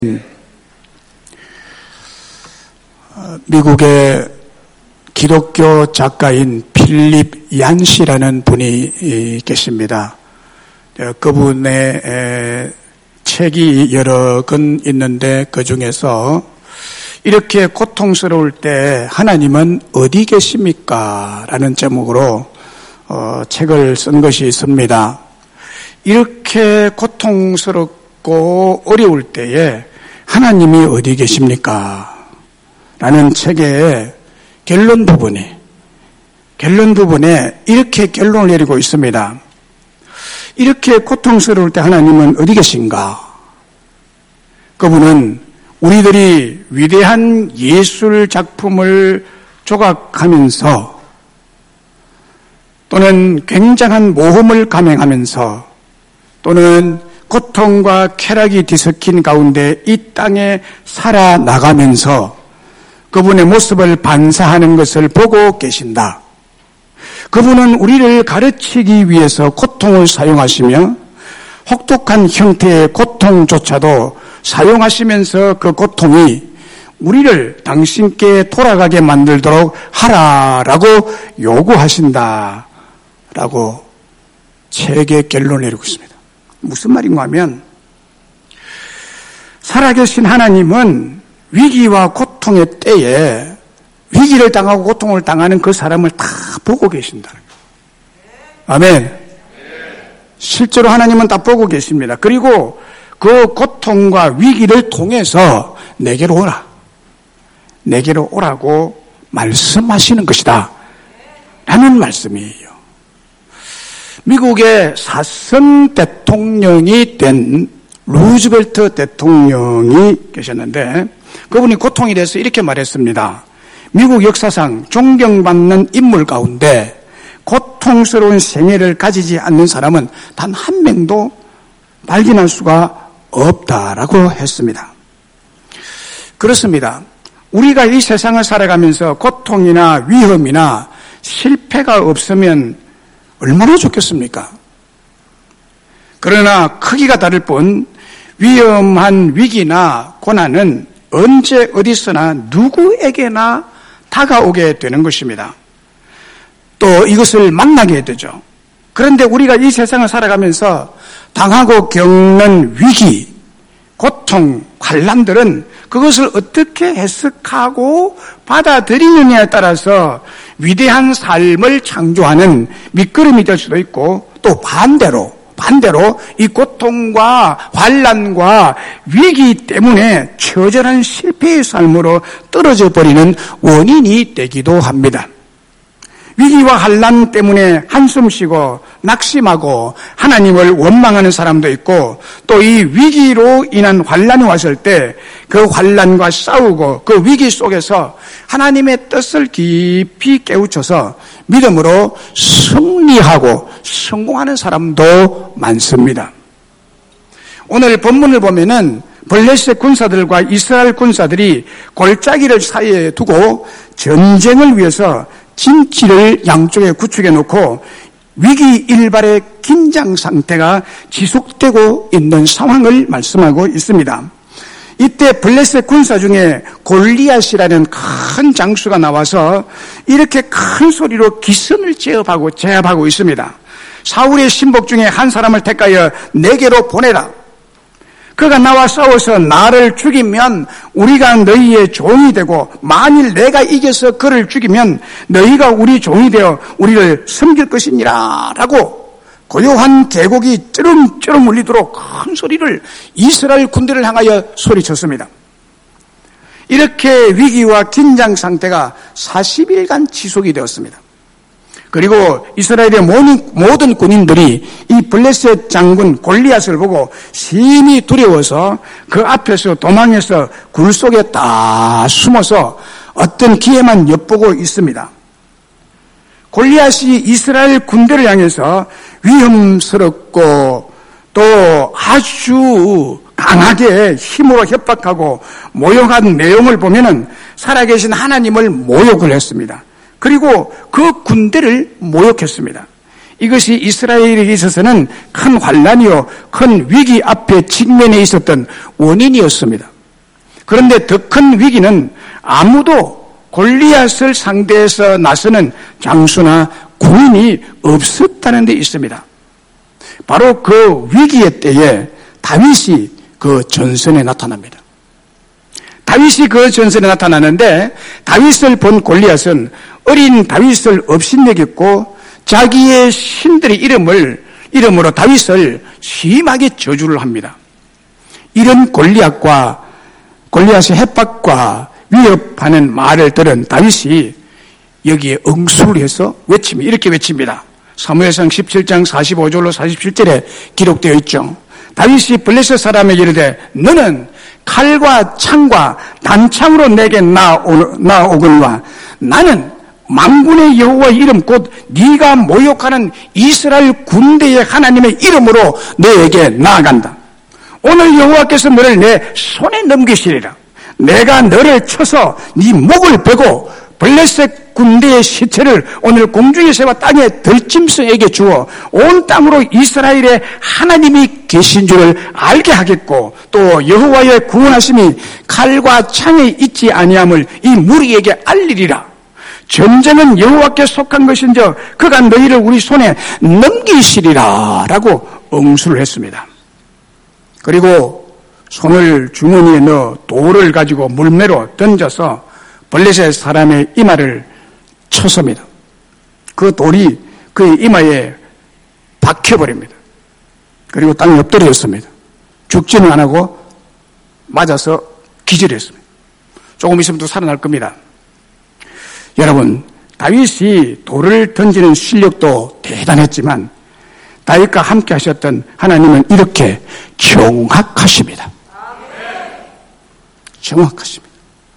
미국의 기독교 작가인 필립 얀시라는 분이 계십니다. 그분의 책이 여러 권 있는데 그 중에서 이렇게 고통스러울 때 하나님은 어디 계십니까? 라는 제목으로 책을 쓴 것이 있습니다. 이렇게 고통스럽고 어려울 때에 하나님이 어디 계십니까? 라는 책의 결론 부분에 이렇게 결론을 내리고 있습니다. 이렇게 고통스러울 때 하나님은 어디 계신가? 그분은 우리들이 위대한 예술 작품을 조각하면서 또는 굉장한 모험을 감행하면서 또는 고통과 쾌락이 뒤섞인 가운데 이 땅에 살아나가면서 그분의 모습을 반사하는 것을 보고 계신다. 그분은 우리를 가르치기 위해서 고통을 사용하시며 혹독한 형태의 고통조차도 사용하시면서 그 고통이 우리를 당신께 돌아가게 만들도록 하라라고 요구하신다. 라고 책의 결론을 내리고 있습니다. 무슨 말인가 하면 살아계신 하나님은 위기와 고통의 때에 위기를 당하고 고통을 당하는 그 사람을 다 보고 계신다는 거예요. 아멘. 실제로 하나님은 다 보고 계십니다. 그리고 그 고통과 위기를 통해서 내게로 오라. 내게로 오라고 말씀하시는 것이다. 라는 말씀이에요. 미국의 사선 대통령이 된 루즈벨트 대통령이 계셨는데 그분이 고통에 대해서 이렇게 말했습니다. 미국 역사상 존경받는 인물 가운데 고통스러운 생애를 가지지 않는 사람은 단 한 명도 발견할 수가 없다라고 했습니다. 그렇습니다. 우리가 이 세상을 살아가면서 고통이나 위험이나 실패가 없으면 얼마나 좋겠습니까? 그러나 크기가 다를 뿐 위험한 위기나 고난은 언제 어디서나 누구에게나 다가오게 되는 것입니다. 또 이것을 만나게 되죠. 그런데 우리가 이 세상을 살아가면서 당하고 겪는 위기, 고통, 환난들은 그것을 어떻게 해석하고 받아들이느냐에 따라서 위대한 삶을 창조하는 밑거름이 될 수도 있고 또 반대로 이 고통과 환난과 위기 때문에 처절한 실패의 삶으로 떨어져 버리는 원인이 되기도 합니다. 위기와 환난 때문에 한숨 쉬고 낙심하고 하나님을 원망하는 사람도 있고 또 이 위기로 인한 환난이 왔을 때 그 환난과 싸우고 그 위기 속에서 하나님의 뜻을 깊이 깨우쳐서 믿음으로 승리하고 성공하는 사람도 많습니다. 오늘 본문을 보면은 블레셋 군사들과 이스라엘 군사들이 골짜기를 사이에 두고 전쟁을 위해서 진치를 양쪽에 구축해 놓고 위기 일발의 긴장 상태가 지속되고 있는 상황을 말씀하고 있습니다. 이때 블레셋 군사 중에 골리앗이라는 큰 장수가 나와서 이렇게 큰 소리로 기선을 제압하고 있습니다. 사울의 신복 중에 한 사람을 택하여 내게로 보내라. 그가 나와 싸워서 나를 죽이면 우리가 너희의 종이 되고 만일 내가 이겨서 그를 죽이면 너희가 우리 종이 되어 우리를 섬길 것이니라 라고 고요한 계곡이 쩌름쩌름 울리도록 큰 소리를 이스라엘 군대를 향하여 소리쳤습니다. 이렇게 위기와 긴장 상태가 40일간 지속이 되었습니다. 그리고 이스라엘의 모든 군인들이 이 블레셋 장군 골리앗을 보고 심히 두려워서 그 앞에서 도망해서 굴 속에 딱 숨어서 어떤 기회만 엿보고 있습니다. 골리앗이 이스라엘 군대를 향해서 위험스럽고 또 아주 강하게 힘으로 협박하고 모욕한 내용을 보면은 살아계신 하나님을 모욕을 했습니다. 그리고 그 군대를 모욕했습니다. 이것이 이스라엘에게 있어서는 큰 환난이요, 큰 위기 앞에 직면해 있었던 원인이었습니다. 그런데 더 큰 위기는 아무도 골리앗을 상대해서 나서는 장수나 군인이 없었다는 데 있습니다. 바로 그 위기의 때에 다윗이 그 전선에 나타납니다. 다윗이 그 전선에 나타나는데 다윗을 본 골리앗은 어린 다윗을 업신여겼고 자기의 신들의 이름으로 다윗을 심하게 저주를 합니다. 이런 골리앗의 해박과 위협하는 말을 들은 다윗이 여기에 응수를 해서 이렇게 외칩니다. 사무엘상 17장 45절로 47절에 기록되어 있죠. 다윗이 블레셋 사람에게 이르되 너는 칼과 창과 단창으로 내게 나오거니와 나는 만군의 여호와의 이름 곧 네가 모욕하는 이스라엘 군대의 하나님의 이름으로 너에게 나아간다. 오늘 여호와께서 너를 내 손에 넘기시리라. 내가 너를 쳐서 네 목을 베고 블레셋 군대의 시체를 오늘 공중에서와 땅에 들짐승에게 주어 온 땅으로 이스라엘의 하나님이 계신 줄을 알게 하겠고 또 여호와의 구원하심이 칼과 창에 있지 아니함을 이 무리에게 알리리라. 전쟁은 여호와께 속한 것인저 그가 너희를 우리 손에 넘기시리라 라고 응수를 했습니다. 그리고 손을 주머니에 넣어 돌을 가지고 물매로 던져서 블레셋 사람의 이마를 쳤습니다. 그 돌이 그의 이마에 박혀버립니다. 그리고 땅에 엎드렸습니다. 죽지는 안 하고 맞아서 기절했습니다. 조금 있으면 또 살아날 겁니다. 여러분, 다윗이 돌을 던지는 실력도 대단했지만 다윗과 함께 하셨던 하나님은 이렇게 정확하십니다. 정확하십니다.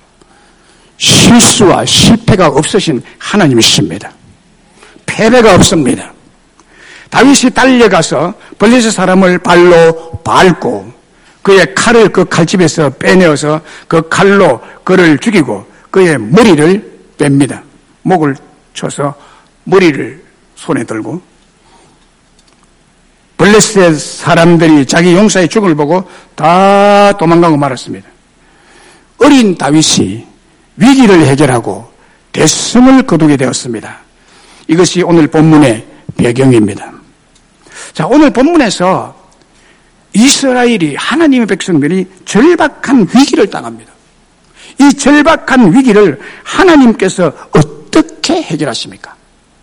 실수와 실패가 없으신 하나님이십니다. 패배가 없습니다. 다윗이 달려가서 블레셋 사람을 발로 밟고 그의 칼을 그 칼집에서 빼내어서 그 칼로 그를 죽이고 그의 머리를 뺍니다. 목을 쳐서 머리를 손에 들고 블레셋 사람들이 자기 용사의 죽음을 보고 다 도망가고 말았습니다. 어린 다윗이 위기를 해결하고 대승을 거두게 되었습니다. 이것이 오늘 본문의 배경입니다. 자, 오늘 본문에서 이스라엘이 하나님의 백성들이 절박한 위기를 당합니다. 이 절박한 위기를 하나님께서 어떻게 해결하십니까?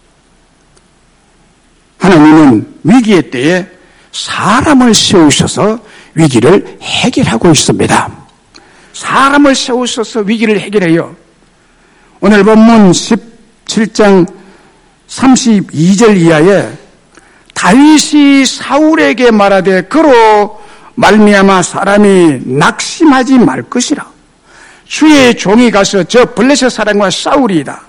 하나님은 위기의 때에 사람을 세우셔서 위기를 해결하고 있습니다. 사람을 세우셔서 위기를 해결해요. 오늘 본문 17장 32절 이하에 다윗이 사울에게 말하되 그로 말미암아 사람이 낙심하지 말 것이라. 주의 종이 가서 저 블레셋 사람과 싸우리이다.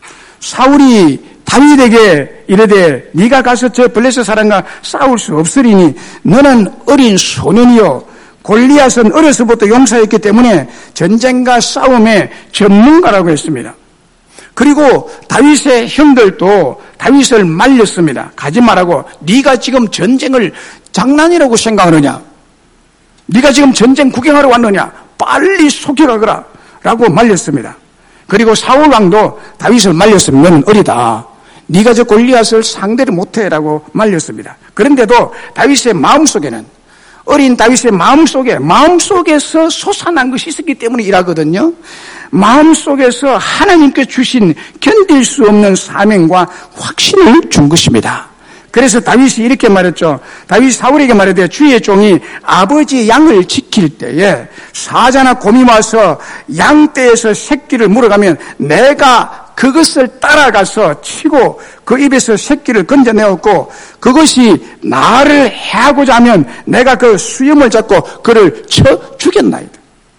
사울이 다윗에게 이르되 네가 가서 저 블레셋 사람과 싸울 수 없으리니 너는 어린 소년이요 골리앗은 어려서부터 용사였기 때문에 전쟁과 싸움의 전문가라고 했습니다. 그리고 다윗의 형들도 다윗을 말렸습니다. 가지 말라고. 네가 지금 전쟁을 장난이라고 생각하느냐? 네가 지금 전쟁 구경하러 왔느냐? 빨리 속여가거라 라고 말렸습니다. 그리고 사울왕도 다윗을 말렸습니다. 너는 어리다. 네가 저 골리앗을 상대를 못해라고 말렸습니다. 그런데도 다윗의 마음속에는 어린 다윗의 마음속에서 솟아난 것이 있었기 때문에 일하거든요. 마음속에서 하나님께 주신 견딜 수 없는 사명과 확신을 준 것입니다. 그래서 다윗이 이렇게 말했죠. 다윗이 사울에게 말하되 주의 종이 아버지의 양을 지킬 때에 사자나 곰이 와서 양떼에서 새끼를 물어가면 내가 그것을 따라가서 치고 그 입에서 새끼를 건져내었고 그것이 나를 해하고자 하면 내가 그 수염을 잡고 그를 쳐 죽였나이다.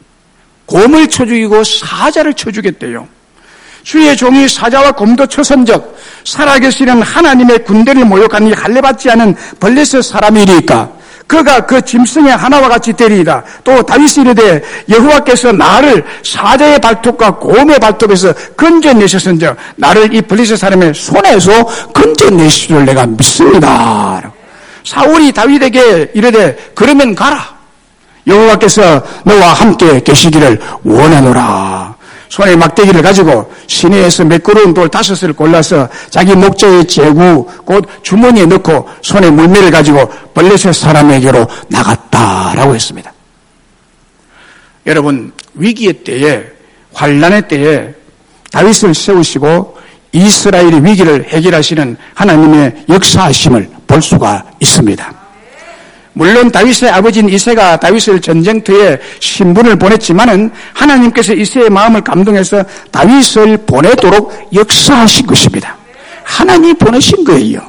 곰을 쳐 죽이고 사자를 쳐 죽였대요. 주의 종이 사자와 곰도 쳐선적 살아계시는 하나님의 군대를 모욕한 이 할례받지 않은 블레셋 사람이리까 그가 그 짐승의 하나와 같이 되리이다. 또 다윗이 이르되 여호와께서 나를 사자의 발톱과 곰의 발톱에서 건져내셨은즉 나를 이 블레셋 사람의 손에서 건져내시를 내가 믿습니다. 사울이 다윗에게 이르되 그러면 가라. 여호와께서 너와 함께 계시기를 원하노라. 손에 막대기를 가지고 시내에서 매끄러운 돌 5을 골라서 자기 목자의 제구 곧 주머니에 넣고 손에 물매를 가지고 블레셋 사람에게로 나갔다라고 했습니다. 여러분, 위기의 때에, 환난의 때에 다윗을 세우시고 이스라엘의 위기를 해결하시는 하나님의 역사하심을 볼 수가 있습니다. 물론 다윗의 아버지인 이새가 다윗을 전쟁터에 신분을 보냈지만은 하나님께서 이새의 마음을 감동해서 다윗을 보내도록 역사하신 것입니다. 하나님이 보내신 거예요.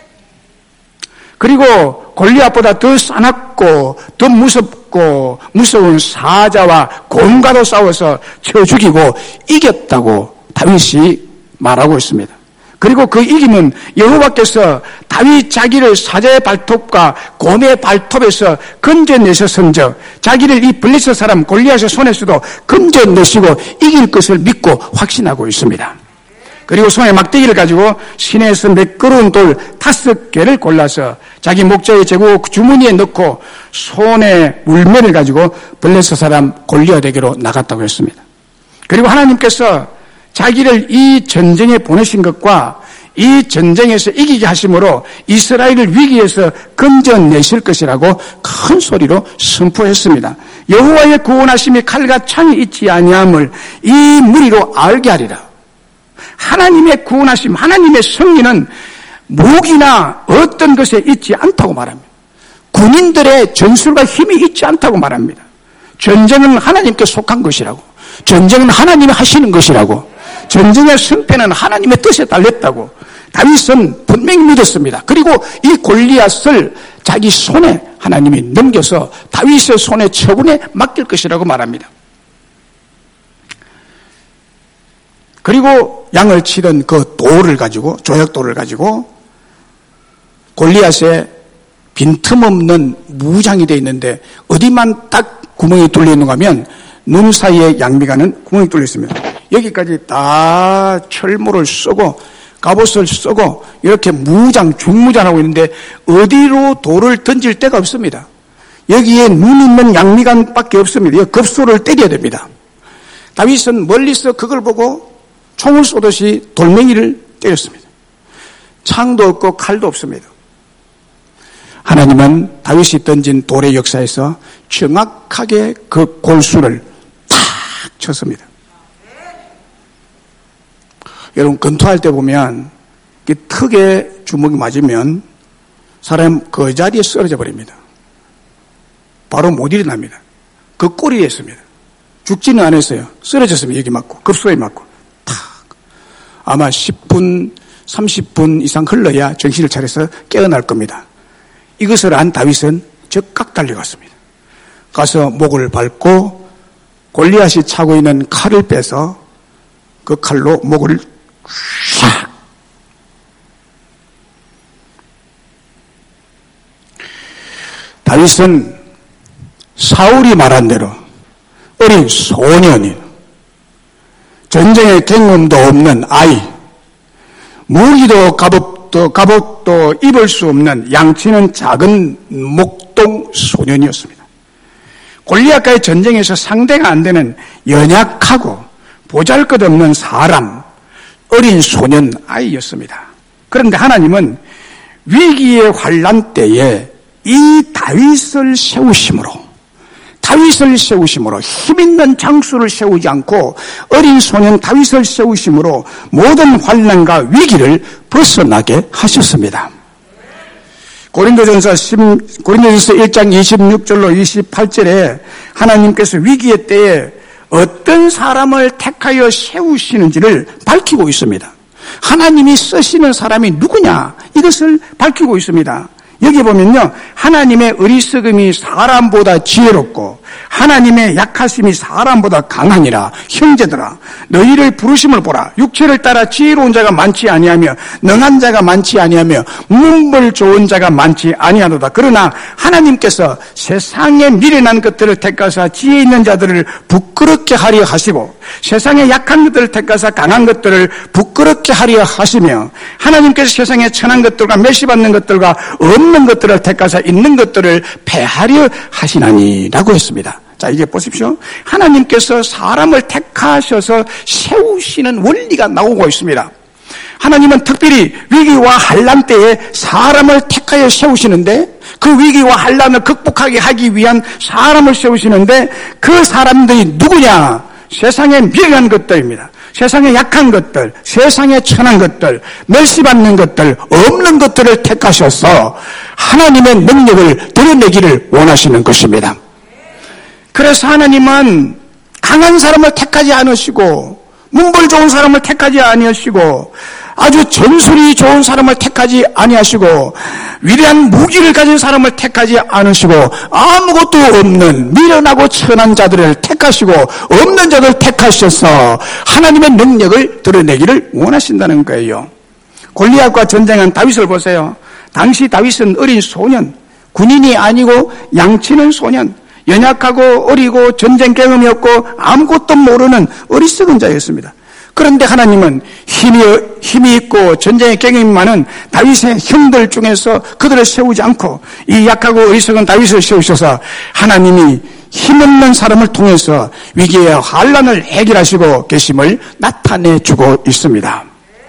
그리고 골리앗보다 더 싸납고 더 무섭고 무서운 사자와 곰과도 싸워서 쳐 죽이고 이겼다고 다윗이 말하고 있습니다. 그리고 그 이김은 여호와께서 다윗 자기를 사자의 발톱과 곰의 발톱에서 건져내셨은즉 자기를 이 블레셋 사람 골리앗의 손에서도 건져내시고 이길 것을 믿고 확신하고 있습니다. 그리고 손에 막대기를 가지고 시내에서 매끄러운 돌 5개를 골라서 자기 목자의 제구 주머니에 넣고 손에 물매를 가지고 블레셋 사람 골리앗에게로 나갔다고 했습니다. 그리고 하나님께서 자기를 이 전쟁에 보내신 것과 이 전쟁에서 이기게 하심으로 이스라엘을 위기에서 건져내실 것이라고 큰 소리로 선포했습니다. 여호와의 구원하심이 칼과 창이 있지 아니함을 이 무리로 알게 하리라. 하나님의 구원하심, 하나님의 승리는 무기나 어떤 것에 있지 않다고 말합니다. 군인들의 전술과 힘이 있지 않다고 말합니다. 전쟁은 하나님께 속한 것이라고, 전쟁은 하나님이 하시는 것이라고, 전쟁의 승패는 하나님의 뜻에 달렸다고 다윗은 분명히 믿었습니다. 그리고 이 골리앗을 자기 손에 하나님이 넘겨서 다윗의 손에 처분에 맡길 것이라고 말합니다. 그리고 양을 치던 그 돌을 가지고, 조약돌을 가지고 골리앗의 빈틈없는 무장이 되어 있는데 어디만 딱 구멍이 뚫려 있는가 하면 눈 사이에 양미가는 구멍이 뚫려 있습니다. 여기까지 다 철모를 쓰고 갑옷을 쓰고 이렇게 중무장하고 있는데 어디로 돌을 던질 데가 없습니다. 여기에 눈 있는 양미간밖에 없습니다. 급소를 때려야 됩니다. 다윗은 멀리서 그걸 보고 총을 쏘듯이 돌멩이를 때렸습니다. 창도 없고 칼도 없습니다. 하나님은 다윗이 던진 돌의 역사에서 정확하게 그 골수를 탁 쳤습니다. 여러분, 권투할 때 보면 턱에 주먹이 맞으면 사람 그 자리에 쓰러져 버립니다. 바로 못 일어납니다. 그 꼬리에 있습니다. 죽지는 않았어요. 쓰러졌습니다. 여기 맞고 급소에 맞고 탁. 아마 10분 30분 이상 흘러야 정신을 차려서 깨어날 겁니다. 이것을 안 다윗은 즉각 달려갔습니다. 가서 목을 밟고 골리앗이 차고 있는 칼을 빼서 그 칼로 목을 샥. 다윗은 사울이 말한 대로 어린 소년이, 전쟁의 경험도 없는 아이, 무기도 갑옷도 입을 수 없는 양치는 작은 목동 소년이었습니다. 골리앗과의 전쟁에서 상대가 안 되는 연약하고 보잘것없는 사람, 어린 소년 아이였습니다. 그런데 하나님은 위기의 환난 때에 이 다윗을 세우심으로 힘있는 장수를 세우지 않고 어린 소년 다윗을 세우심으로 모든 환난과 위기를 벗어나게 하셨습니다. 고린도전서 1장 26절로 28절에 하나님께서 위기의 때에 어떤 사람을 택하여 세우시는지를 밝히고 있습니다. 하나님이 쓰시는 사람이 누구냐, 이것을 밝히고 있습니다. 여기 보면요, 하나님의 어리석음이 사람보다 지혜롭고 하나님의 약하심이 사람보다 강하니라. 형제들아, 너희를 부르심을 보라. 육체를 따라 지혜로운 자가 많지 아니하며 능한 자가 많지 아니하며 문벌 좋은 자가 많지 아니하도다. 그러나 하나님께서 세상에 미련한 것들을 택하사 지혜 있는 자들을 부끄럽게 하려 하시고 세상에 약한 것들을 택하사 강한 것들을 부끄럽게 하려 하시며 하나님께서 세상에 천한 것들과 멸시받는 것들과 없는 것들을 택하사 있는 것들을 폐하려 하시나니라고 했습니다. 자, 이제 보십시오. 하나님께서 사람을 택하셔서 세우시는 원리가 나오고 있습니다. 하나님은 특별히 위기와 환난 때에 사람을 택하여 세우시는데, 그 위기와 환난을 극복하게 하기 위한 사람을 세우시는데, 그 사람들이 누구냐? 세상에 미련한 것들입니다. 세상에 약한 것들, 세상에 천한 것들, 멸시받는 것들, 없는 것들을 택하셔서 하나님의 능력을 드러내기를 원하시는 것입니다. 그래서 하나님은 강한 사람을 택하지 않으시고, 문벌 좋은 사람을 택하지 아니하시고, 아주 전술이 좋은 사람을 택하지 아니하시고, 위대한 무기를 가진 사람을 택하지 않으시고, 아무것도 없는 미련하고 천한 자들을 택하시고, 없는 자들을 택하셔서 하나님의 능력을 드러내기를 원하신다는 거예요. 골리앗과 전쟁한 다윗을 보세요. 당시 다윗은 어린 소년, 군인이 아니고 양치는 소년, 연약하고 어리고 전쟁 경험이 없고 아무것도 모르는 어리석은 자였습니다. 그런데 하나님은 힘이 있고 전쟁의 경험이 많은 다윗의 형들 중에서 그들을 세우지 않고 이 약하고 어리석은 다윗을 세우셔서 하나님이 힘없는 사람을 통해서 위기의 환난을 해결하시고 계심을 나타내주고 있습니다.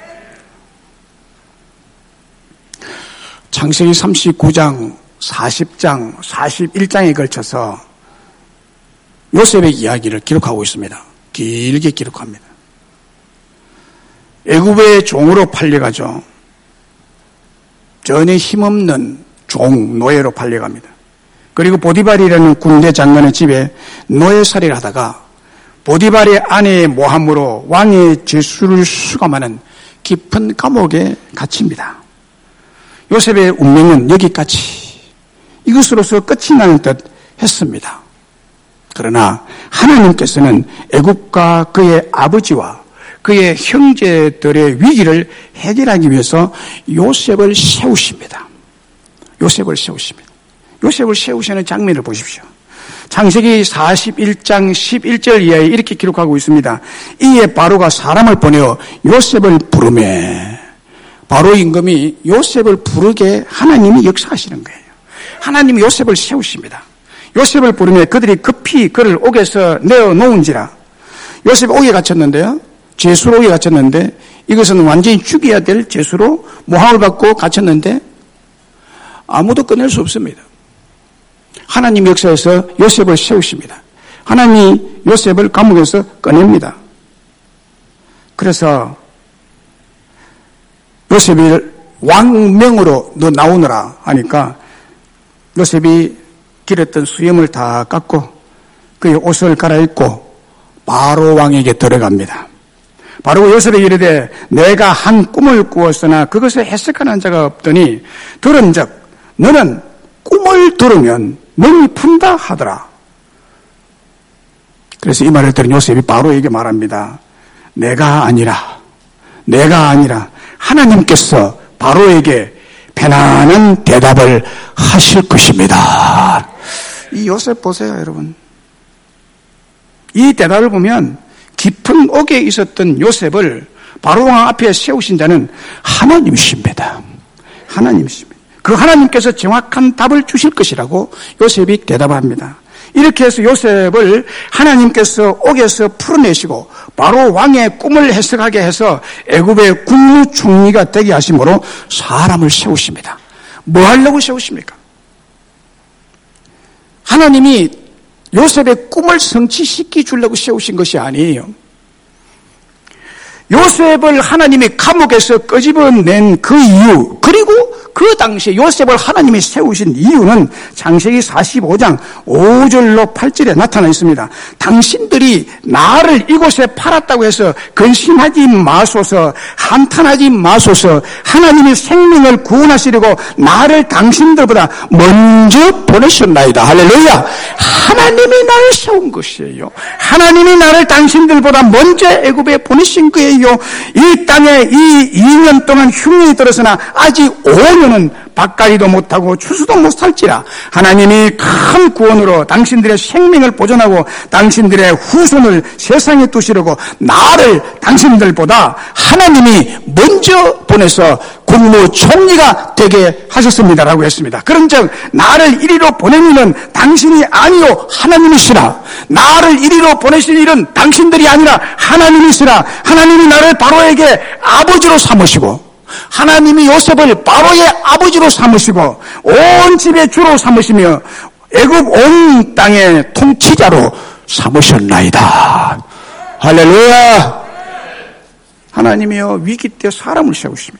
창세기 39장, 40장, 41장에 걸쳐서 요셉의 이야기를 기록하고 있습니다. 길게 기록합니다. 애굽의 종으로 팔려가죠. 전혀 힘없는 종, 노예로 팔려갑니다. 그리고 보디발이라는 군대 장관의 집에 노예살이를 하다가 보디발의 아내의 모함으로 왕의 죄수를 수감하는 깊은 감옥에 갇힙니다. 요셉의 운명은 여기까지, 이것으로서 끝이 나는 듯 했습니다. 그러나 하나님께서는 애굽과 그의 아버지와 그의 형제들의 위기를 해결하기 위해서 요셉을 세우십니다. 요셉을 세우십니다. 요셉을 세우시는 장면을 보십시오. 창세기 41장 11절 이하에 이렇게 기록하고 있습니다. 이에 바로가 사람을 보내어 요셉을 부르매, 바로 임금이 요셉을 부르게 하나님이 역사하시는 거예요. 하나님이 요셉을 세우십니다. 요셉을 부르며 그들이 급히 그를 옥에서 내어놓은지라. 요셉이 옥에 갇혔는데요, 죄수로 옥에 갇혔는데, 이것은 완전히 죽여야 될 죄수로 모함을 받고 갇혔는데 아무도 꺼낼 수 없습니다. 하나님 역사에서 요셉을 세우십니다. 하나님이 요셉을 감옥에서 꺼냅니다. 그래서 요셉이 왕명으로 너 나오너라 하니까 요셉이 길었던 수염을 다 깎고 그의 옷을 갈아입고 바로 왕에게 들어갑니다. 바로 요셉이 이르되 내가 한 꿈을 꾸었으나 그것을 해석하는 자가 없더니 들은즉 너는 꿈을 들으면 능히 푼다 하더라. 그래서 이 말을 들은 요셉이 바로에게 말합니다. 내가 아니라 하나님께서 바로에게 편안한 대답을 하실 것입니다. 이 요셉 보세요, 여러분. 이 대답을 보면 깊은 옥에 있었던 요셉을 바로왕 앞에 세우신 자는 하나님이십니다. 하나님이십니다. 그 하나님께서 정확한 답을 주실 것이라고 요셉이 대답합니다. 이렇게 해서 요셉을 하나님께서 옥에서 풀어내시고 바로 왕의 꿈을 해석하게 해서 애굽의 국무총리가 되게 하심으로 사람을 세우십니다. 뭐 하려고 세우십니까? 하나님이 요셉의 꿈을 성취시켜 주려고 세우신 것이 아니에요. 요셉을 하나님이 감옥에서 끄집어낸 그 이유, 그리고 그 당시에 요셉을 하나님이 세우신 이유는 창세기 45장 5절로 8절에 나타나 있습니다. 당신들이 나를 이곳에 팔았다고 해서 근심하지 마소서, 한탄하지 마소서. 하나님이 생명을 구원하시려고 나를 당신들보다 먼저 보내셨나이다. 할렐루야. 하나님이 나를 세운 것이에요. 하나님이 나를 당신들보다 먼저 애굽에 보내신 거예요. 이 땅에 이 2년 동안 흉년이 들었으나 아직 5년은 밭갈이도 못하고 추수도 못할지라 하나님이 큰 구원으로 당신들의 생명을 보존하고 당신들의 후손을 세상에 두시려고 나를 당신들보다 하나님이 먼저 보내서 국무총리가 되게 하셨습니다라고 했습니다. 그런즉 나를 이리로 보낸 이는 당신이 아니요 하나님이시라. 나를 이리로 보내신 일은 당신들이 아니라 하나님이시라. 하나님이 나를 바로에게 아버지로 삼으시고 하나님이 요셉을 바로의 아버지로 삼으시고 온 집의 주로 삼으시며 애굽 온 땅의 통치자로 삼으셨나이다. 할렐루야. 하나님이여 위기 때 사람을 세우십니다.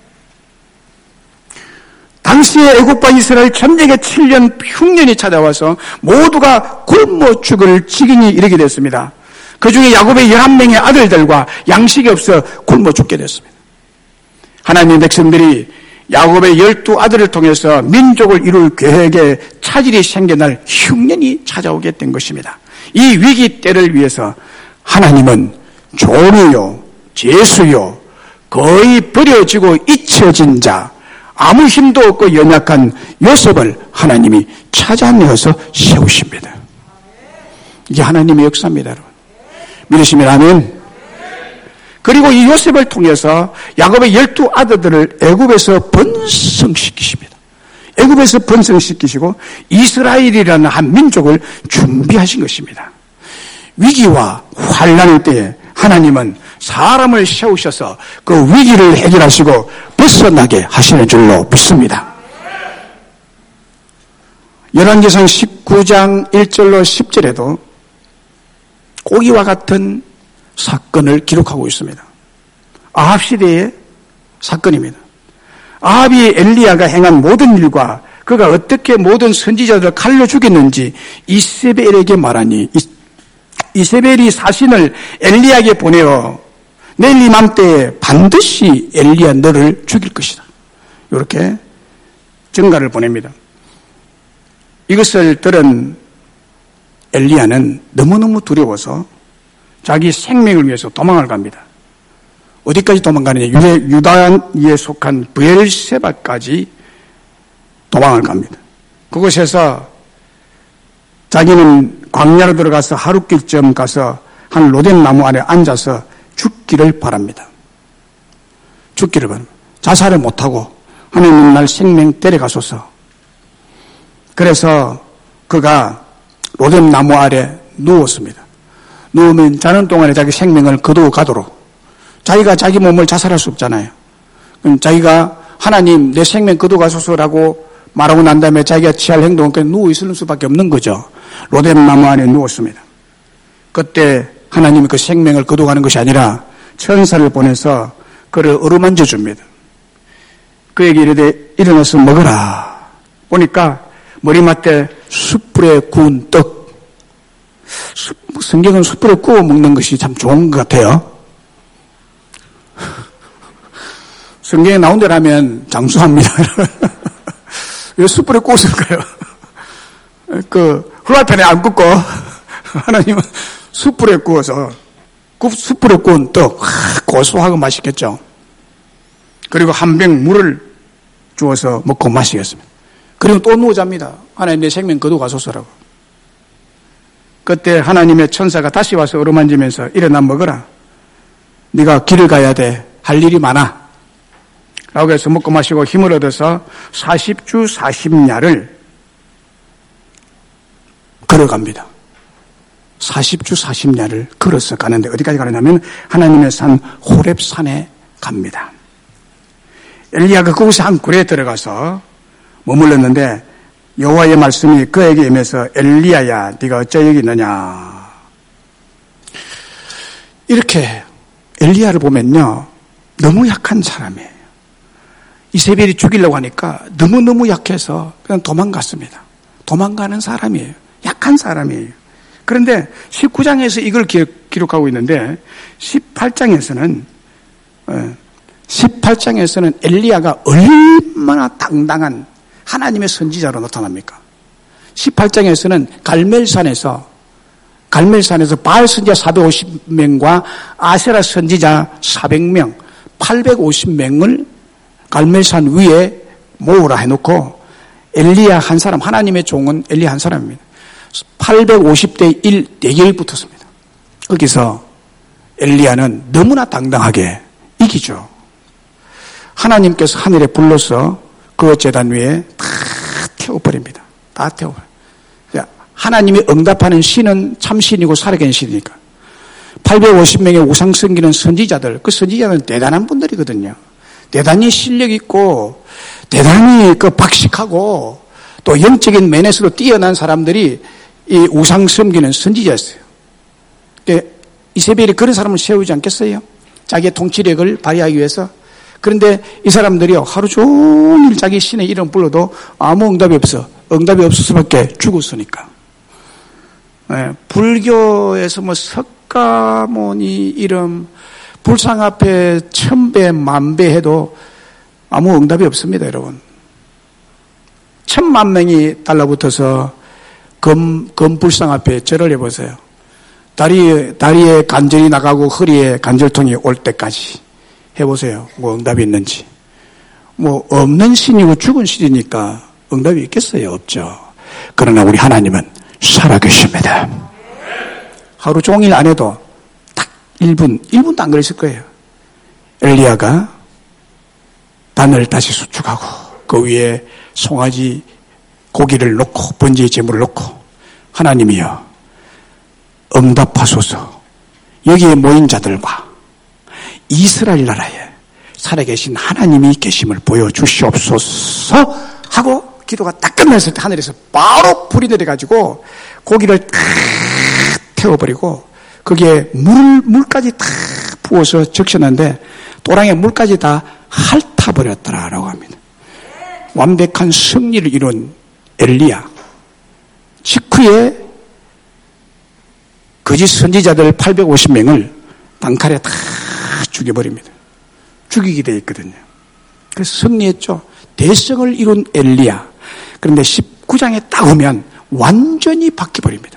당시에 애굽과 이스라엘 전쟁의 7년 흉년이 찾아와서 모두가 굶어 죽을 지경이 이르게 됐습니다. 그 중에 야곱의 11명의 아들들과 양식이 없어 굶어 죽게 됐습니다. 하나님의 백성들이 야곱의 12아들을 통해서 민족을 이룰 계획에 차질이 생겨날 흉년이 찾아오게 된 것입니다. 이 위기 때를 위해서 하나님은 종이요, 죄수요, 거의 버려지고 잊혀진 자, 아무 힘도 없고 연약한 요셉을 하나님이 찾아내어서 세우십니다. 이게 하나님의 역사입니다, 여러분. 믿으시면 아멘. 그리고 이 요셉을 통해서 야곱의 12아들들을 애굽에서 번성시키십니다. 애굽에서 번성시키시고 이스라엘이라는 한 민족을 준비하신 것입니다. 위기와 환난의 때에 하나님은 사람을 세우셔서 그 위기를 해결하시고 벗어나게 하시는 줄로 믿습니다. 열왕기상 19장 1절로 10절에도 고기와 같은 사건을 기록하고 있습니다. 아합 시대의 사건입니다. 아합이 엘리야가 행한 모든 일과 그가 어떻게 모든 선지자들을 칼로 죽였는지 이세벨에게 말하니 이세벨이 사신을 엘리야에게 보내어 내일 이맘때에 반드시 엘리야 너를 죽일 것이다. 이렇게 전가를 보냅니다. 이것을 들은 엘리야는 너무너무 두려워서 자기 생명을 위해서 도망을 갑니다. 어디까지 도망가느냐? 유다에 속한 브엘세바까지 도망을 갑니다. 그곳에서 자기는 광야로 들어가서 하룻길쯤 가서 한 로뎀 나무 아래 앉아서 죽기를 바랍니다. 죽기를 바랍니다. 자살을 못하고 하나님 날 생명 데려가소서. 그래서 그가 로뎀 나무 아래 누웠습니다. 누우면 자는 동안에 자기 생명을 거두어 가도록. 자기가 자기 몸을 자살할 수 없잖아요. 그럼 자기가 하나님 내 생명 거두어 가소서라고 말하고 난 다음에 자기가 취할 행동은 그냥 누워 있을 수밖에 없는 거죠. 로뎀 나무 안에 누웠습니다. 그때 하나님이 그 생명을 거두어 가는 것이 아니라 천사를 보내서 그를 어루만져 줍니다. 그에게 이르되 일어나서 먹으라. 보니까 머리맡에 숯불에 구운 떡. 성경은 숯불에 구워 먹는 것이 참 좋은 것 같아요. 성경에 나온 대로라면 장수합니다. 왜 숯불에 구웠을까요? 프라이팬에 안 굽고 하나님은 숯불에 구워서 숯불에 구운 떡 고소하고 맛있겠죠. 그리고 한 병 물을 주어서 먹고 마시겠습니다. 그리고 또 누워 잡니다. 하나님 내 생명 거두어 가소서라고. 그때 하나님의 천사가 다시 와서 어루만지면서 일어나 먹어라. 네가 길을 가야 돼. 할 일이 많아. 라고 해서 먹고 마시고 힘을 얻어서 40주 40야를 걸어갑니다. 40주 40야를 걸어서 가는데 어디까지 가느냐면 하나님의 산 호렙산에 갑니다. 엘리야가 그곳에 한 굴에 들어가서 머물렀는데 여호와의 말씀이 그에게 임해서 엘리야야 네가 어째 여기 있느냐. 이렇게 엘리야를 보면요 너무 약한 사람이에요. 이세벨이 죽이려고 하니까 너무너무 약해서 그냥 도망갔습니다. 도망가는 사람이에요. 약한 사람이에요. 그런데 19장에서 이걸 기록하고 있는데 18장에서는 엘리야가 얼마나 당당한 하나님의 선지자로 나타납니까? 18장에서는 갈멜산에서 바알 선지자 450명과 아세라 선지자 400명, 850명을 갈멜산 위에 모으라 해놓고 엘리야 한 사람, 하나님의 종은 엘리야 한 사람입니다. 850대 1 대결이 붙었습니다. 거기서 엘리야는 너무나 당당하게 이기죠. 하나님께서 하늘에 불러서 그 제단 위에 다 태워버립니다. 다 태워버려요. 하나님이 응답하는 신은 참신이고 살아계신 신이니까. 850명의 우상 섬기는 선지자들, 그 선지자들은 대단한 분들이거든요. 대단히 실력 있고, 대단히 박식하고, 또 영적인 면에서도 뛰어난 사람들이 이 우상 섬기는 선지자였어요. 이세벨이 그런 사람을 세우지 않겠어요? 자기의 통치력을 발휘하기 위해서. 그런데 이 사람들이요, 하루 종일 자기 신의 이름 불러도 아무 응답이 없어. 응답이 없을 수밖에 죽었으니까. 불교에서 석가모니 이름, 불상 앞에 1000배, 10,000배 해도 아무 응답이 없습니다, 여러분. 10,000,000명이 달라붙어서 금불상 앞에 절을 해보세요. 다리에 관절이 나가고 허리에 관절통이 올 때까지 해보세요. 응답이 있는지. 없는 신이고 죽은 신이니까 응답이 있겠어요? 없죠. 그러나 우리 하나님은 살아계십니다. 하루 종일 안 해도 딱 1분도 안 걸렸을 거예요. 엘리야가 단을 다시 수축하고 그 위에 송아지 고기를 놓고 번제의 제물을 놓고 하나님이여 응답하소서. 여기에 모인 자들과 이스라엘 나라에 살아계신 하나님이 계심을 보여주시옵소서 하고 기도가 딱 끝났을 때 하늘에서 바로 불이 내려가지고 고기를 탁 태워버리고 거기에 물까지 탁 부어서 적셔놨는데 또랑에 물까지 다 핥아버렸더라라고 합니다. 완벽한 승리를 이룬 엘리야. 직후에 거짓 선지자들 850명을 단칼에 다 죽여버립니다. 죽이게 되어 있거든요. 그래서 승리했죠. 대성을 이룬 엘리야. 그런데 19장에 딱 오면 완전히 바뀌어버립니다.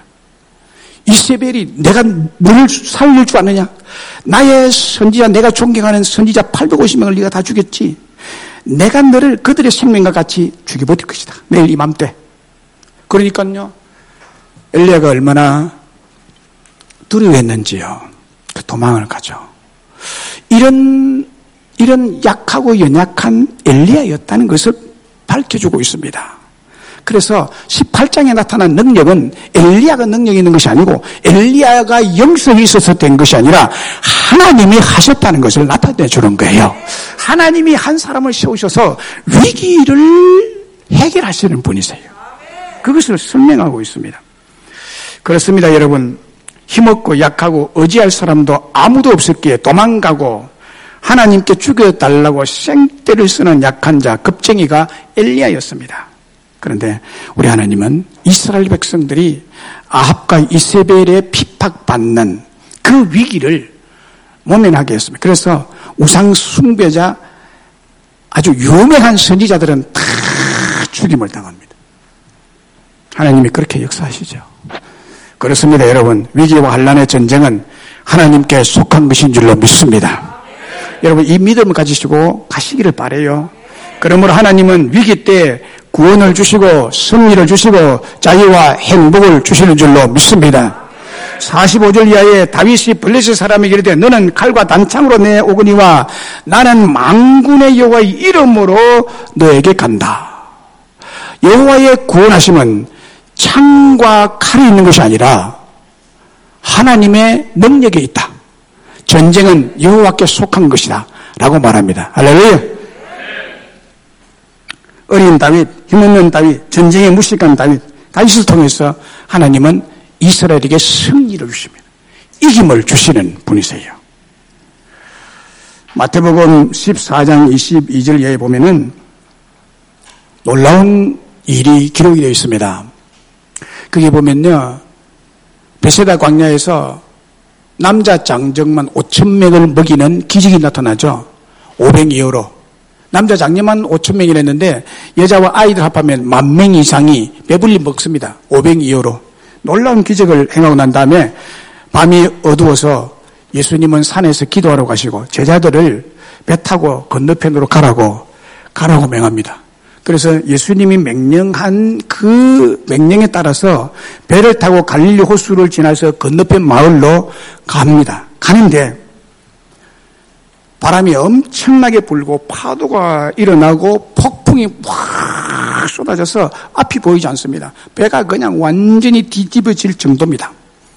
이세벨이 내가 너를 살릴 줄 아느냐? 나의 선지자, 내가 존경하는 선지자 850명을 네가 다 죽였지. 내가 너를 그들의 생명과 같이 죽여버릴 것이다. 내일 이맘때. 그러니까요. 엘리야가 얼마나 두려워했는지요. 그 도망을 가죠. 이런 약하고 연약한 엘리야였다는 것을 밝혀주고 있습니다. 그래서 18장에 나타난 능력은 엘리야가 능력이 있는 것이 아니고 엘리야가 영성이 있어서 된 것이 아니라 하나님이 하셨다는 것을 나타내 주는 거예요. 하나님이 한 사람을 세우셔서 위기를 해결하시는 분이세요. 그것을 설명하고 있습니다. 그렇습니다, 여러분. 힘없고 약하고 의지할 사람도 아무도 없었기에 도망가고 하나님께 죽여달라고 생떼를 쓰는 약한 자, 겁쟁이가 엘리야였습니다. 그런데 우리 하나님은 이스라엘 백성들이 아합과 이세벨에 핍박받는 그 위기를 모면하게 했습니다. 그래서 우상 숭배자 아주 유명한 선지자들은 다 죽임을 당합니다. 하나님이 그렇게 역사하시죠. 그렇습니다, 여러분. 위기와 환난의 전쟁은 하나님께 속한 것인 줄로 믿습니다. 여러분, 이 믿음을 가지시고 가시기를 바라요. 그러므로 하나님은 위기 때 구원을 주시고 승리를 주시고 자유와 행복을 주시는 줄로 믿습니다. 45절 이하에 다윗이 블레셋 사람에게 이르되 너는 칼과 단창으로 내 오거니와 나는 만군의 여호와의 이름으로 너에게 간다. 여호와의 구원하심은 창과 칼이 있는 것이 아니라 하나님의 능력에 있다. 전쟁은 여호와께 속한 것이다 라고 말합니다. 할렐루야. 어린 다윗, 힘없는 다윗, 전쟁에 무식한 다윗을 통해서 하나님은 이스라엘에게 승리를 주십니다. 이김을 주시는 분이세요. 마태복음 14장 22절 이하에 보면은 놀라운 일이 기록이 되어 있습니다. 거기 보면요, 베세다 광야에서 남자 장정만 5,000명을 먹이는 기적이 나타나죠. 500이어로. 남자 장녀만 5,000명이라 했는데 여자와 아이들 합하면 10,000명 이상이 배불리 먹습니다. 500이어로. 놀라운 기적을 행하고 난 다음에 밤이 어두워서 예수님은 산에서 기도하러 가시고 제자들을 배 타고 건너편으로 가라고 명합니다. 그래서 예수님이 명령한 그 명령에 따라서 배를 타고 갈릴리 호수를 지나서 건너편 마을로 갑니다. 가는데 바람이 엄청나게 불고 파도가 일어나고 폭풍이 확 쏟아져서 앞이 보이지 않습니다. 배가 그냥 완전히 뒤집어질 정도입니다.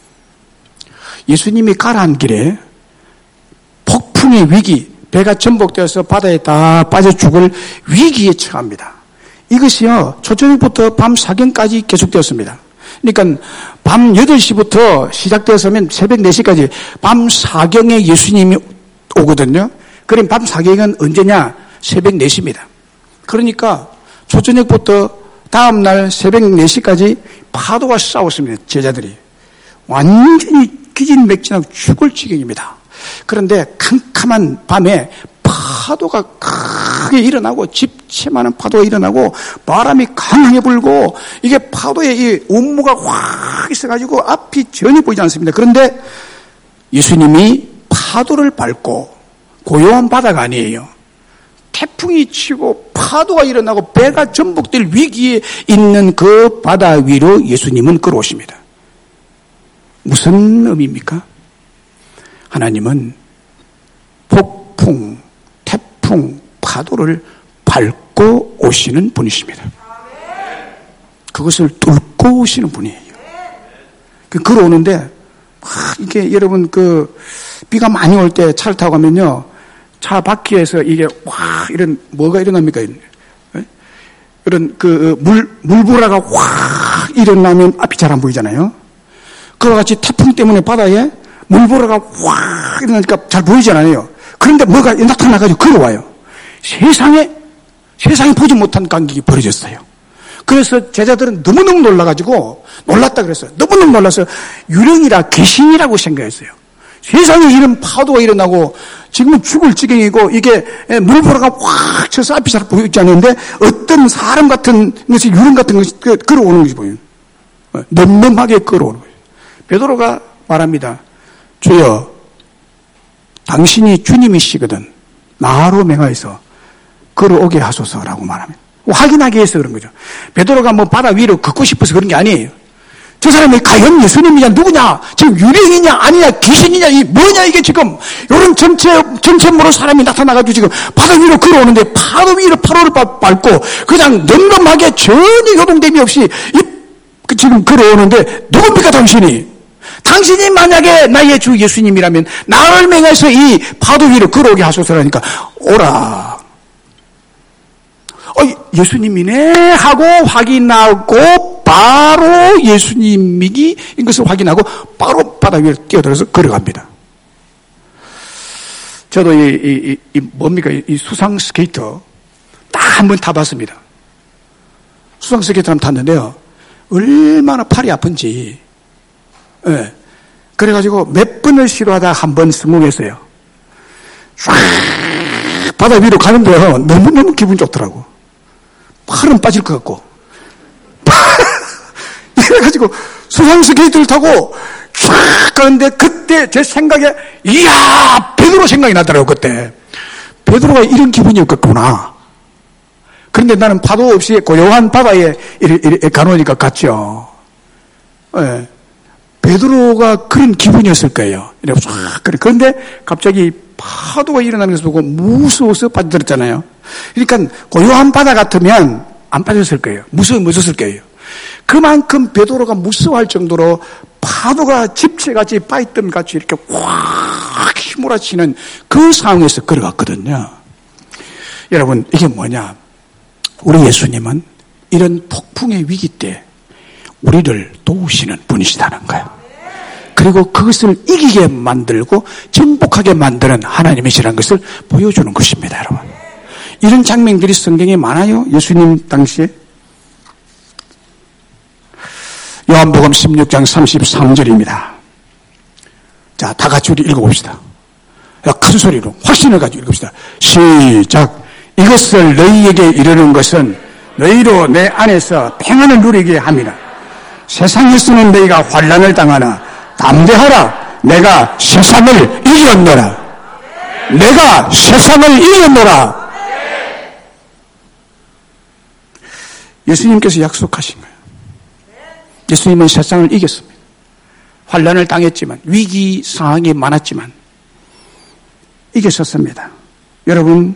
예수님이 가라한 길에 폭풍의 위기, 배가 전복되어서 바다에 다 빠져 죽을 위기에 처합니다. 이것이요, 초저녁부터 밤 사경까지 계속되었습니다. 그러니까 밤 8시부터 시작되었으면 새벽 4시까지 밤 사경에 예수님이 오거든요. 그럼 밤 사경은 언제냐? 새벽 4시입니다. 그러니까 초저녁부터 다음날 새벽 4시까지 파도가 싸웠습니다. 제자들이. 완전히 기진맥진하고 죽을 지경입니다. 그런데 캄캄한 밤에 파도가 크게 일어나고 집채만한 파도가 일어나고 바람이 강하게 불고 이게 파도에 이 온무가 확 있어가지고 앞이 전혀 보이지 않습니다. 그런데 예수님이 파도를 밟고 고요한 바다가 아니에요. 태풍이 치고 파도가 일어나고 배가 전복될 위기에 있는 그 바다 위로 예수님은 걸어오십니다. 무슨 의미입니까? 하나님은 폭풍, 태풍, 파도를 밟고 오시는 분이십니다. 그것을 뚫고 오시는 분이에요. 걸어오는데, 이게 여러분 비가 많이 올 때 차를 타고 가면요, 차 바퀴에서 이게 이런 뭐가 일어납니까? 이런 물보라가 확 일어나면 앞이 잘 안 보이잖아요. 그와 같이 태풍 때문에 바다에 물보라가 확 일어나니까 잘 보이지 않아요. 그런데 뭐가 나타나가지고 걸어와요. 세상에 보지 못한 간격이 벌어졌어요. 그래서 제자들은 너무너무 놀랐다 그랬어요. 너무너무 놀라서 유령이라 귀신이라고 생각했어요. 세상에 이런 파도가 일어나고 지금은 죽을 지경이고 이게 물보라가 확 쳐서 앞이 잘 보이지 않는데 어떤 사람 같은 것이 유령 같은 것이 걸어오는 것이 보여요. 늠름하게 걸어오는 거예요. 베드로가 말합니다. 주여, 당신이 주님이시거든 나로 맹하여서 걸어오게 하소서라고 말합니다. 확인하기 위해서 그런 거죠. 베드로가 바다 위로 걷고 싶어서 그런 게 아니에요. 저 사람이 과연 예수님이냐 누구냐, 지금 유령이냐 아니냐 귀신이냐 이 뭐냐 이게 지금 이런 전체적으로 사람이 나타나가지고 지금 바다 위로 걸어오는데 파도 위로 파도를 밟고 그냥 늠름하게 전혀 요동됨이 없이 지금 걸어오는데 누굽니까 당신이 만약에 나의 주 예수님이라면 나를 맹해서 이 파도 위로 걸어오게 하소서라니까 오라. 예수님이네 하고 확인하고 바로 예수님이 이것을 확인하고 바로 바다 위로 뛰어들어서 걸어갑니다. 저도 이 수상 스케이터 딱 한 번 타봤습니다. 수상 스케이터 한번 탔는데요. 얼마나 팔이 아픈지. 예. 그래가지고 몇 번을 시도하다 한 번 성공했어요. 쫙 바다 위로 가는데요. 너무너무 기분 좋더라고. 팔은 빠질 것 같고. 그래가지고 수상 스케이트를 타고 쫙 가는데 그때 제 생각에 이야 베드로 생각이 나더라고요. 그때 베드로가 이런 기분이었겠구나. 그런데 나는 파도 없이 고요한 바다에 가노니까 갔죠. 예. 베드로가 그런 기분이었을 거예요. 그런데 갑자기 파도가 일어나는 것을 보고 무서워서 빠져들었잖아요. 그러니까 고요한 바다 같으면 안 빠졌을 거예요. 무서웠을 거예요. 그만큼 베드로가 무서워할 정도로 파도가 집채같이 파이뜸같이 이렇게 확 휘몰아치는 그 상황에서 걸어갔거든요. 여러분 이게 뭐냐? 우리 예수님은 이런 폭풍의 위기 때 우리를 도우시는 분이시다는 거예요. 그리고 그것을 이기게 만들고 정복하게 만드는 하나님이시라는 것을 보여주는 것입니다. 여러분 이런 장면들이 성경에 많아요. 예수님 당시에 요한복음 16장 33절입니다. 자, 다 같이 우리 읽어봅시다. 큰 소리로 확신을 가지고 읽읍시다. 시작. 이것을 너희에게 이르는 것은 너희로 내 안에서 평안을 누리게 함이라. 세상에서는 너희가 환난을 당하나 담대하라. 내가 세상을 이겼노라. 내가 세상을 이겼노라. 예수님께서 약속하신 거예요. 예수님은 세상을 이겼습니다. 환난을 당했지만 위기 상황이 많았지만 이기셨습니다. 여러분,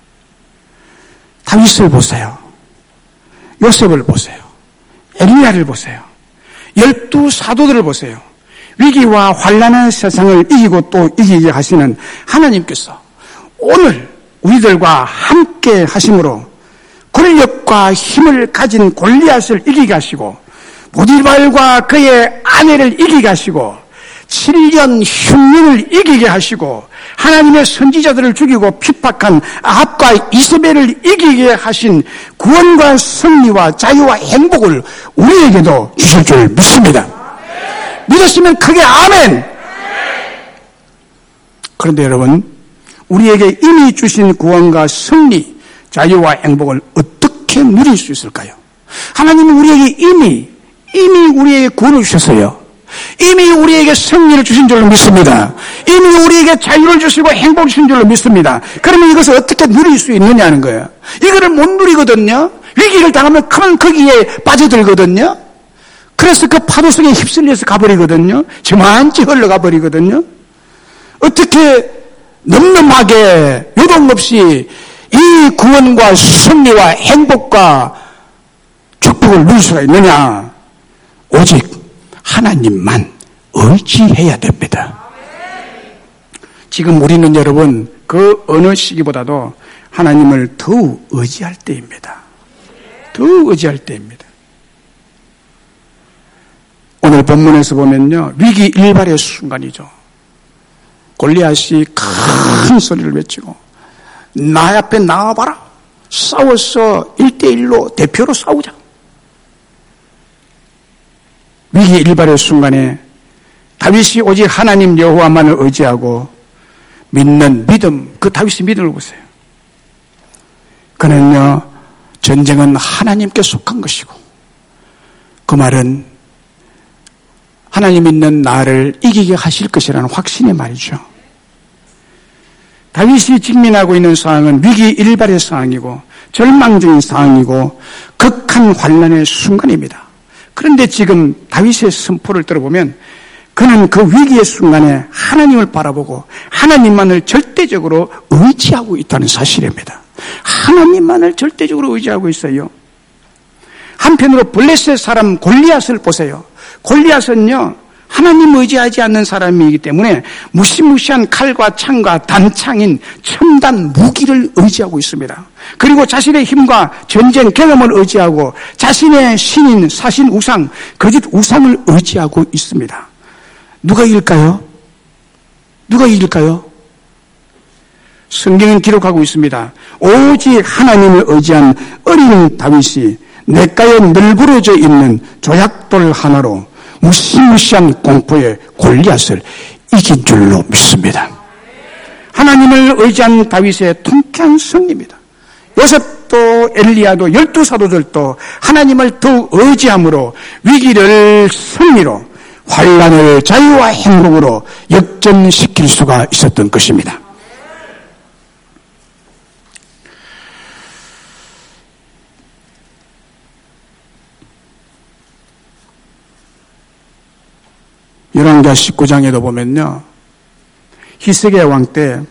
다윗을 보세요. 요셉을 보세요. 엘리야를 보세요. 12사도들을 보세요. 위기와 환난의 세상을 이기고 또 이기게 하시는 하나님께서 오늘 우리들과 함께 하심으로 권력과 힘을 가진 골리앗을 이기게 하시고 보디발과 그의 아내를 이기게 하시고 7년 흉년을 이기게 하시고 하나님의 선지자들을 죽이고 핍박한 아합과 이세벨을 이기게 하신 구원과 승리와 자유와 행복을 우리에게도 주실 줄 믿습니다. 믿으시면 크게 아멘. 그런데 여러분, 우리에게 이미 주신 구원과 승리, 자유와 행복을 어떻게 누릴 수 있을까요? 하나님은 우리에게 이미 우리에게 구원을 주셨어요. 이미 우리에게 승리를 주신 줄로 믿습니다. 이미 우리에게 자유를 주시고 행복을 주신 줄로 믿습니다. 그러면 이것을 어떻게 누릴 수 있느냐는 거예요. 이거를 못 누리거든요. 위기를 당하면 큰 거기에 빠져들거든요. 그래서 그 파도 속에 휩쓸려서 가버리거든요. 저만치 흘러가 버리거든요. 어떻게 넘넘하게 요동 없이 이 구원과 승리와 행복과 축복을 누릴 수가 있느냐? 오직 하나님만 의지해야 됩니다. 지금 우리는 여러분 그 어느 시기보다도 하나님을 더욱 의지할 때입니다. 더욱 의지할 때입니다. 오늘 본문에서 보면요, 위기 일발의 순간이죠. 골리앗이 큰 소리를 외치고 나 앞에 나와봐라. 싸워서 1대1로 대표로 싸우자. 위기 일발의 순간에 다윗이 오직 하나님 여호와만을 의지하고 믿는 믿음, 그 다윗의 믿음을 보세요. 그는요, 전쟁은 하나님께 속한 것이고 그 말은 하나님 있는 나를 이기게 하실 것이라는 확신의 말이죠. 다윗이 직면하고 있는 상황은 위기 일발의 상황이고 절망적인 상황이고 극한 환난의 순간입니다. 그런데 지금 다윗의 선포를 들어보면 그는 그 위기의 순간에 하나님을 바라보고 하나님만을 절대적으로 의지하고 있다는 사실입니다. 하나님만을 절대적으로 의지하고 있어요. 한편으로 블레셋 사람 골리앗을 보세요. 골리앗은요, 하나님 의지하지 않는 사람이기 때문에 무시무시한 칼과 창과 단창인 첨단 무기를 의지하고 있습니다. 그리고 자신의 힘과 전쟁 경험을 의지하고 자신의 신인, 사신 우상, 거짓 우상을 의지하고 있습니다. 누가 이길까요? 누가 이길까요? 성경은 기록하고 있습니다. 오직 하나님을 의지한 어린 다윗이 냇가에 널브러져 있는 조약돌 하나로 무시무시한 공포의 골리앗을 이긴 줄로 믿습니다. 하나님을 의지한 다윗의 통쾌한 승리입니다. 요셉도 엘리야도 12사도들도 하나님을 더욱 의지함으로 위기를 승리로 환난을 자유와 행복으로 역전시킬 수가 있었던 것입니다. 열왕기하 19장에도 보면요, 히스기야 왕 때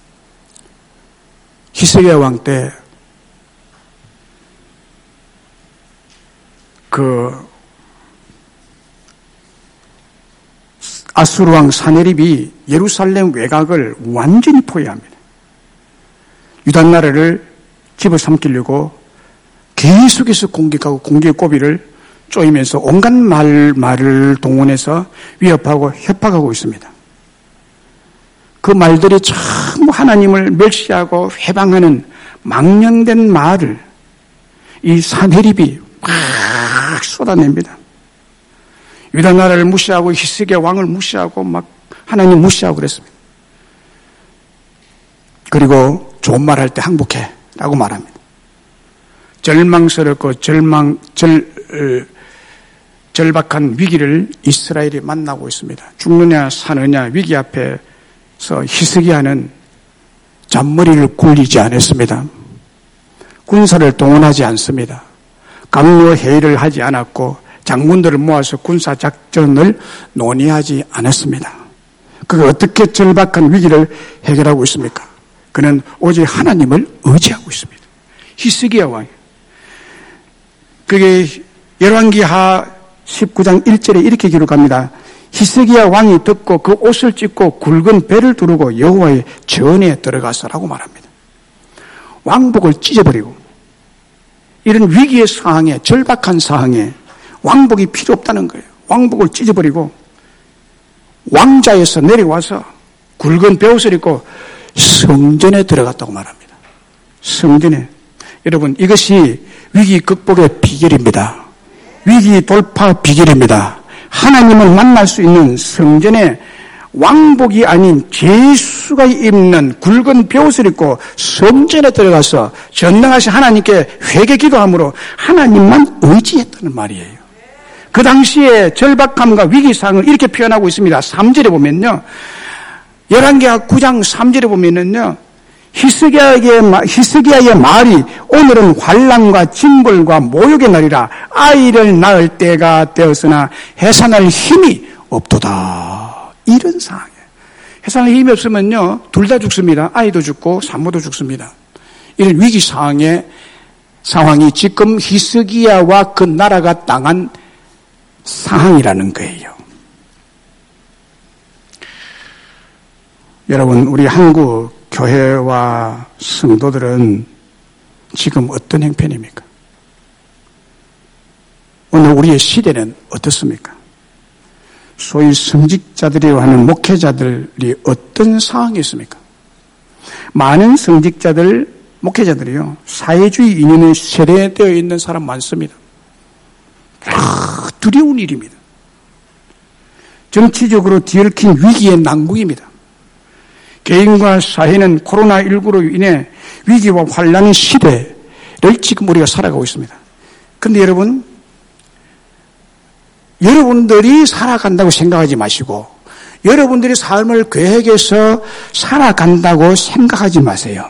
아수르 왕 사네립이 예루살렘 외곽을 완전히 포위합니다. 유다 나라를 집어삼키려고 계속해서 공격하고 공격의 고비를 쪼이면서 온갖 말을 동원해서 위협하고 협박하고 있습니다. 그 말들이 전부 하나님을 멸시하고 회방하는 망령된 말을 이 사네립이 막 쏟아냅니다. 유다 나라를 무시하고 히스기야 왕을 무시하고 막 하나님 무시하고 그랬습니다. 그리고 좋은 말 할 때 항복해 라고 말합니다. 절망스럽고 절박한 위기를 이스라엘이 만나고 있습니다. 죽느냐 사느냐 위기 앞에서 히스기야는 잔머리를 굴리지 않았습니다. 군사를 동원하지 않습니다. 강요 회의를 하지 않았고 장군들을 모아서 군사작전을 논의하지 않았습니다. 그가 어떻게 절박한 위기를 해결하고 있습니까? 그는 오직 하나님을 의지하고 있습니다. 히스기야 왕. 그게 열왕기하 19장 1절에 이렇게 기록합니다. 히스기야 왕이 듣고 그 옷을 찢고 굵은 배를 두르고 여호와의 전에 들어가서라고 말합니다. 왕복을 찢어버리고 이런 위기의 상황에, 절박한 상황에 왕복이 필요 없다는 거예요. 왕복을 찢어버리고 왕자에서 내려와서 굵은 베옷을 입고 성전에 들어갔다고 말합니다. 성전에. 여러분, 이것이 위기 극복의 비결입니다. 위기 돌파 비결입니다. 하나님을 만날 수 있는 성전에 왕복이 아닌 제수가 입는 굵은 베옷을 입고 성전에 들어가서 전능하신 하나님께 회개 기도함으로 하나님만 의지했다는 말이에요. 그 당시에 절박함과 위기상을 이렇게 표현하고 있습니다. 3절에 보면요. 열왕기하 9장 3절에 보면은요. 히스기야의 말이 오늘은 환난과 징벌과 모욕의 날이라 아이를 낳을 때가 되었으나 해산할 힘이 없도다. 이런 상황이에요. 해산할 힘이 없으면요. 둘 다 죽습니다. 아이도 죽고 산모도 죽습니다. 이런 위기 상황이 지금 히스기야와 그 나라가 당한 상황이라는 거예요. 여러분, 우리 한국 교회와 성도들은 지금 어떤 형편입니까? 오늘 우리의 시대는 어떻습니까? 소위 성직자들이라고 하는 목회자들이 어떤 상황이 있습니까? 많은 성직자들, 목회자들이요, 사회주의 인연에 세대되어 있는 사람 많습니다. 두려운 일입니다. 정치적으로 뒤얽힌 위기의 난국입니다. 개인과 사회는 코로나19로 인해 위기와 환난의 시대를 지금 우리가 살아가고 있습니다. 그런데 여러분들이 살아간다고 생각하지 마시고 여러분들이 삶을 계획해서 살아간다고 생각하지 마세요.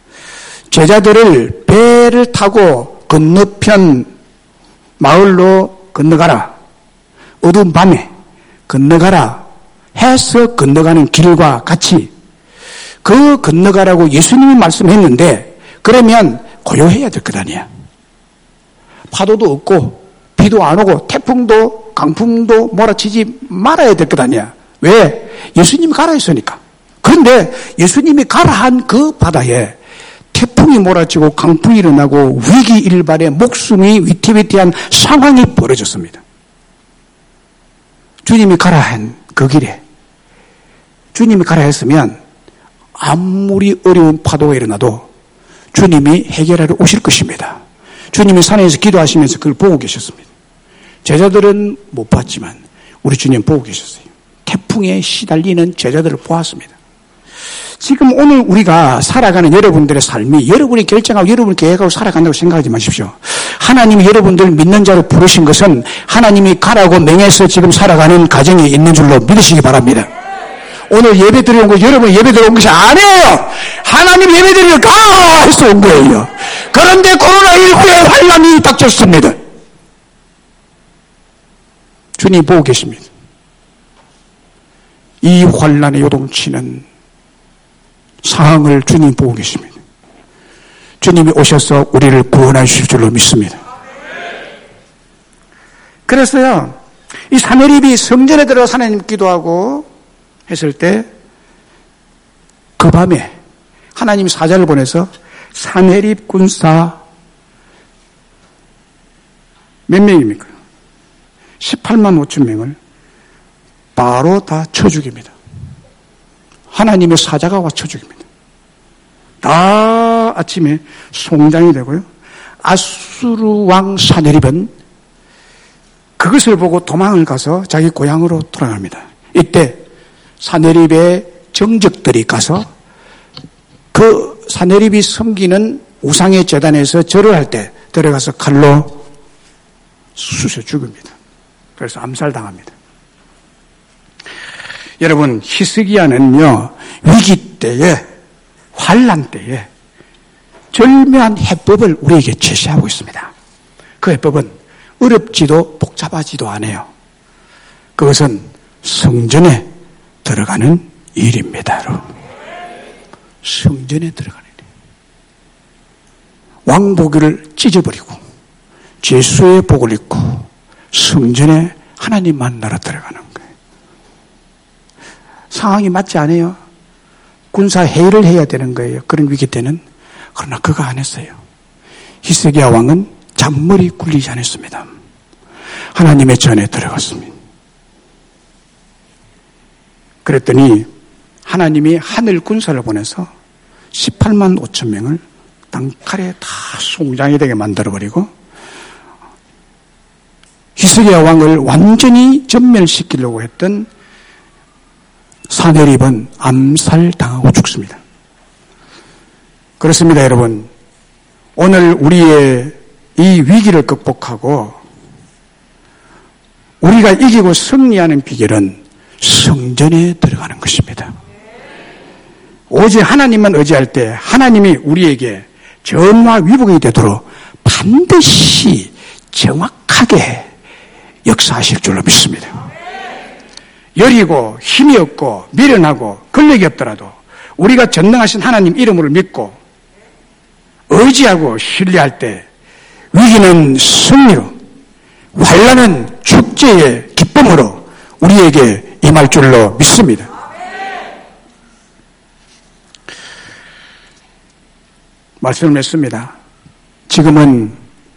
제자들을 배를 타고 건너편 마을로 건너가라. 어두운 밤에 건너가라 해서 건너가는 길과 같이 그 건너가라고 예수님이 말씀했는데 그러면 고요해야 될 것 아니야. 파도도 없고 비도 안 오고 태풍도 강풍도 몰아치지 말아야 될 것 아니야. 왜? 예수님이 가라 했으니까. 그런데 예수님이 가라 한 그 바다에 태풍이 몰아치고 강풍이 일어나고 위기일발에 목숨이 위태위태한 상황이 벌어졌습니다. 주님이 가라 한 그 길에 주님이 가라 했으면 아무리 어려운 파도가 일어나도 주님이 해결하러 오실 것입니다. 주님이 산에서 기도하시면서 그걸 보고 계셨습니다. 제자들은 못 봤지만 우리 주님 보고 계셨어요. 태풍에 시달리는 제자들을 보았습니다. 지금 오늘 우리가 살아가는 여러분들의 삶이 여러분이 결정하고 여러분이 계획하고 살아간다고 생각하지 마십시오. 하나님이 여러분들 믿는 자로 부르신 것은 하나님이 가라고 명해서 지금 살아가는 가정이 있는 줄로 믿으시기 바랍니다. 오늘 예배 드려온 거 여러분 예배 드려온 것이 아니에요. 하나님 예배 드리러 가 해서 온 거예요. 그런데 코로나19의 환난이 닥쳤습니다. 주님 보고 계십니다. 이 환난에 요동치는 상황을 주님 보고 계십니다. 주님이 오셔서 우리를 구원해 주실 줄로 믿습니다. 그래서요, 이 사내립이 성전에 들어가서 하나님 기도하고 했을 때 그 밤에 하나님이 사자를 보내서 사내립 군사 몇 명입니까? 18만 5천 명을 바로 다 쳐 죽입니다. 하나님의 사자가 와 쳐 죽입니다. 다 아침에 송장이 되고요. 아수르 왕 사내립은 그것을 보고 도망을 가서 자기 고향으로 돌아갑니다. 이때 사내립의 정적들이 가서 그 사내립이 섬기는 우상의 제단에서 절을 할 때 들어가서 칼로 쑤셔 죽입니다. 그래서 암살당합니다. 여러분, 히스기야는요, 위기 때에, 환난 때에 절묘한 해법을 우리에게 제시하고 있습니다. 그 해법은 어렵지도 복잡하지도 않아요. 그것은 성전에 들어가는 일입니다. 성전에 들어가는 일이에요. 왕복을 찢어버리고 죄수의 복을 입고 성전에 하나님 만나러 들어가는 거예요. 상황이 맞지 않아요? 군사회의를 해야 되는 거예요. 그런 위기 때는. 그러나 그거 안 했어요. 히스기야 왕은 잔머리 굴리지 않았습니다. 하나님의 전에 들어갔습니다. 그랬더니 하나님이 하늘 군사를 보내서 18만 5천 명을 단칼에 다 송장이 되게 만들어버리고 히스기야 왕을 완전히 전멸시키려고 했던 사내립은 암살당하고 죽습니다. 그렇습니다, 여러분. 오늘 우리의 이 위기를 극복하고 우리가 이기고 승리하는 비결은 성전에 들어가는 것입니다. 오직 하나님만 의지할 때 하나님이 우리에게 전화 위복이 되도록 반드시 정확하게 역사하실 줄로 믿습니다. 여리고 힘이 없고 미련하고 근력이 없더라도 우리가 전능하신 하나님 이름을 믿고 의지하고 신뢰할 때 위기는 승리로, 환난은 축제의 기쁨으로 우리에게 임할 줄로 믿습니다. 말씀을 했습니다. 지금은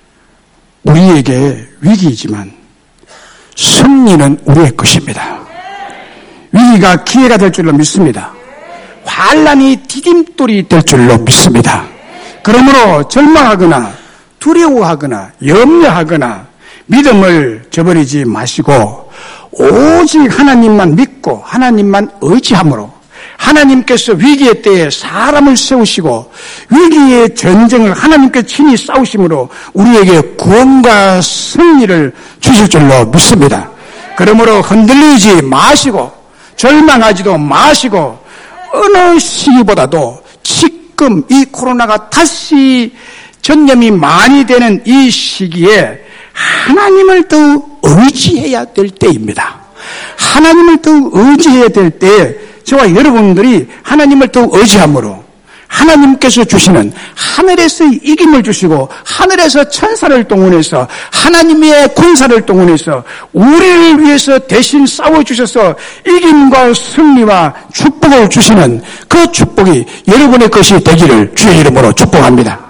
우리에게 위기이지만 승리는 우리의 것입니다. 위기가 기회가 될 줄로 믿습니다. 환난이 디딤돌이 될 줄로 믿습니다. 그러므로 절망하거나 두려워하거나 염려하거나 믿음을 저버리지 마시고 오직 하나님만 믿고 하나님만 의지함으로 하나님께서 위기의 때에 사람을 세우시고 위기의 전쟁을 하나님께 친히 싸우심으로 우리에게 구원과 승리를 주실 줄로 믿습니다. 그러므로 흔들리지 마시고 절망하지도 마시고 어느 시기보다도 지금 이 코로나가 다시 전염이 많이 되는 이 시기에 하나님을 더욱 의지해야 될 때입니다. 하나님을 더욱 의지해야 될 때에 저와 여러분들이 하나님을 더욱 의지함으로 하나님께서 주시는 하늘에서 이김을 주시고 하늘에서 천사를 동원해서 하나님의 군사를 동원해서 우리를 위해서 대신 싸워주셔서 이김과 승리와 축복을 주시는 그 축복이 여러분의 것이 되기를 주의 이름으로 축복합니다.